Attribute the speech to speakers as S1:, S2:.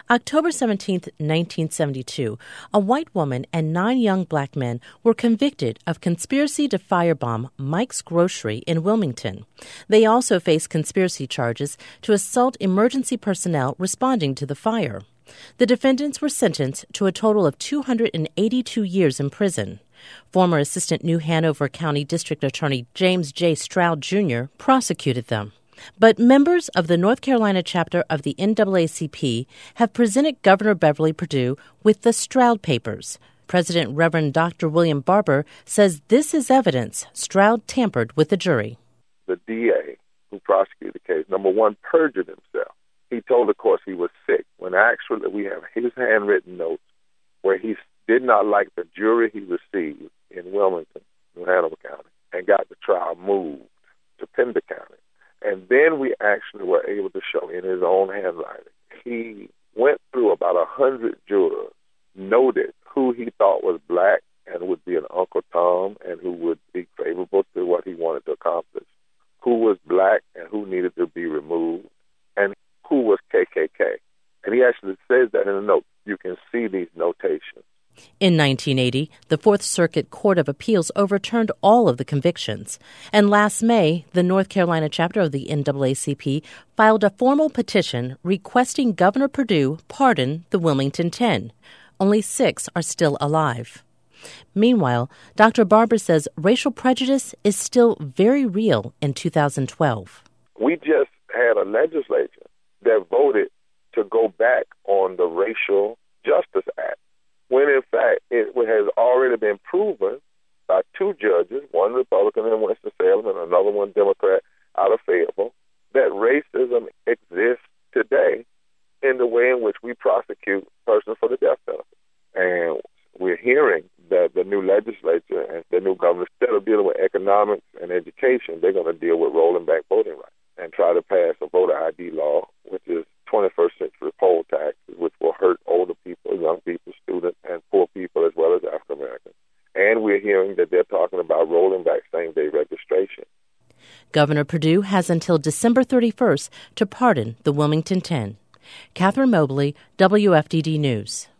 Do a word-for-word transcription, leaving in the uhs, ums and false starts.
S1: October seventeenth, nineteen seventy-two, a white woman and nine young black men were convicted of conspiracy to firebomb Mike's Grocery in Wilmington. They also faced conspiracy charges to assault emergency personnel responding to the fire. The defendants were sentenced to a total of two hundred eighty-two years in prison. Former Assistant New Hanover County District Attorney James J. Stroud, Junior prosecuted them. But members of the North Carolina chapter of the N double A C P have presented Governor Beverly Perdue with the Stroud Papers. President Reverend Doctor William Barber says this is evidence Stroud tampered with the jury.
S2: The D A who prosecuted the case, number one, perjured himself. He told the court he was sick, when actually we have his handwritten notes where he did not like the jury he received in Wilmington, New Hanover County, and got the trial moved to Pender County. And then we actually were able to show in his own handwriting. He went through about a hundred jurors, noted who he thought was black and would be an Uncle Tom and who would be favorable to what he wanted to accomplish, who was black and who needed to be removed, and who was K K K. And he actually says that in a note. You can see these notations.
S1: In nineteen eighty, the Fourth Circuit Court of Appeals overturned all of the convictions. And last May, the North Carolina chapter of the N double A C P filed a formal petition requesting Governor Perdue pardon the Wilmington Ten. Only six are still alive. Meanwhile, Doctor Barber says racial prejudice is still very real in two thousand twelve.
S2: We just had a legislature that voted to go back on the Racial Justice Act, when in fact it has already been proven by two judges, one Republican in Winston-Salem and another one Democrat out of Fayetteville, that racism exists today in the way in which we prosecute persons for the death penalty. And we're hearing that the new legislature and the new government, instead of dealing with economics and education, they're going to deal with rolling back voting rights and try to pass a voter I D law, which is twenty-first century poll taxes, which will hurt older people, young people, students, and poor people as well as African Americans. And we're hearing that they're talking about rolling back same-day registration.
S1: Governor Perdue has until December thirty-first to pardon the Wilmington Ten. Catherine Mobley, W F D D News.